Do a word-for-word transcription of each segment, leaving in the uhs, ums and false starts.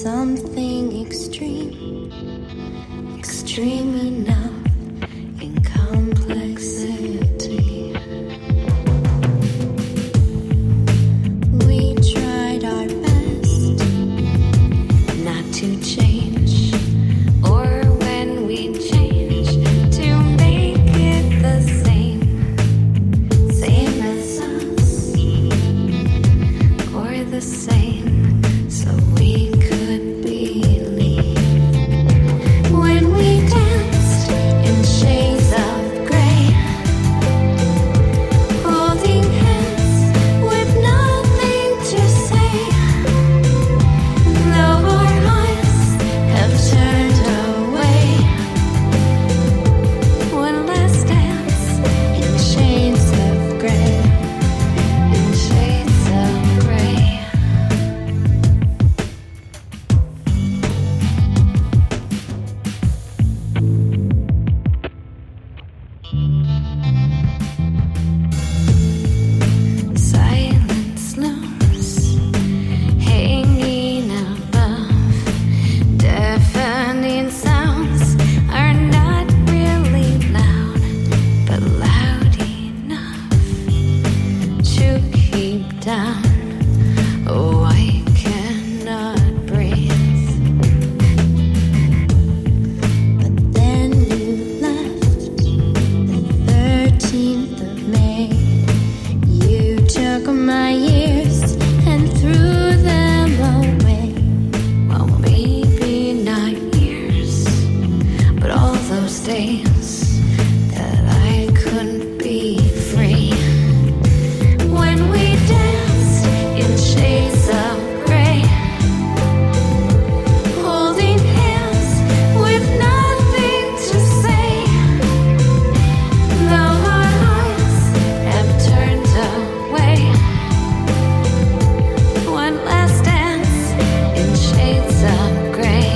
something extreme, extreme enough in complexity. We tried our best not to change, or when we change, to make it the same, same as us, or the same. So we could believe when we danced in shades of gray, holding hands with nothing to say. Though our eyes have turned away, one last dance in shades of gray, in shades of gray. Silence looms, hanging above. Deafening sounds are not really loud, but loud enough to keep down. Oh, I cannot breathe. But then you left the thirteenth of May. You took my years and threw them away. Well, maybe not years, but all those days that I couldn't be free. When we danced in shades of gray, holding hands with nothing to say. Though our eyes have turned away, one last dance in shades of gray.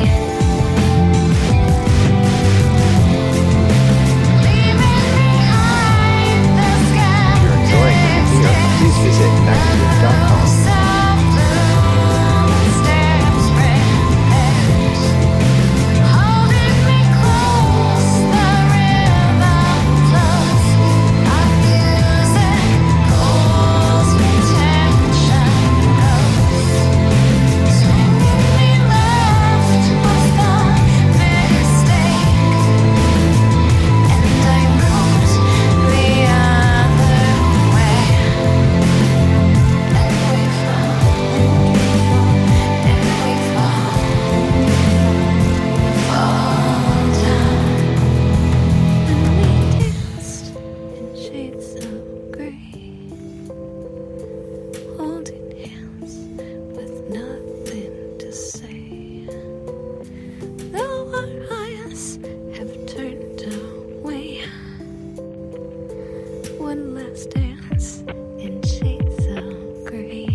Leaving behind the sky. If you're enjoying the video, please visit Magazine dot com. Holding me close, the rhythm flows. Our music pulls, tension goes. Swinging me left was the mistake, and I moved the other way. And we fall, and we fall, fall down. And we danced in shades of gray, holding hands with nothing to say. Though our eyes have turned away, one last dance in shades of gray.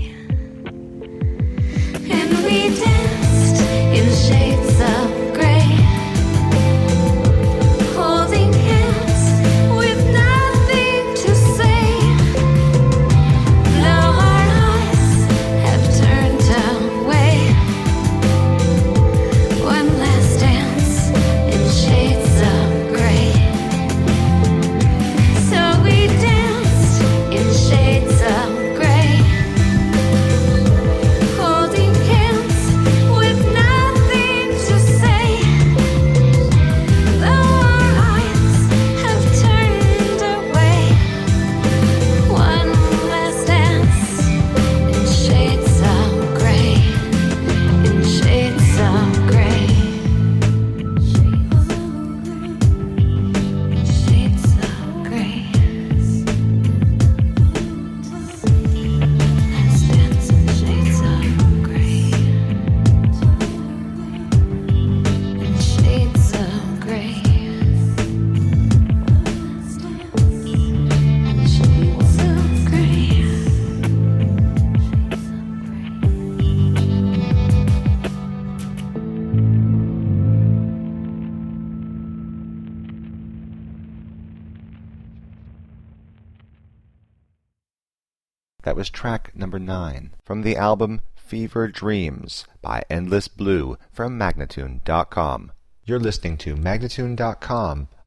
And we danced in shades of gray, holding hands with nothing to say. Though our eyes have turned away, one last dance in shades of gray. So we danced in shades That was track number nine from the album Fever Dreams by Endless Blue from Magnatune dot com. You're listening to Magnatune dot com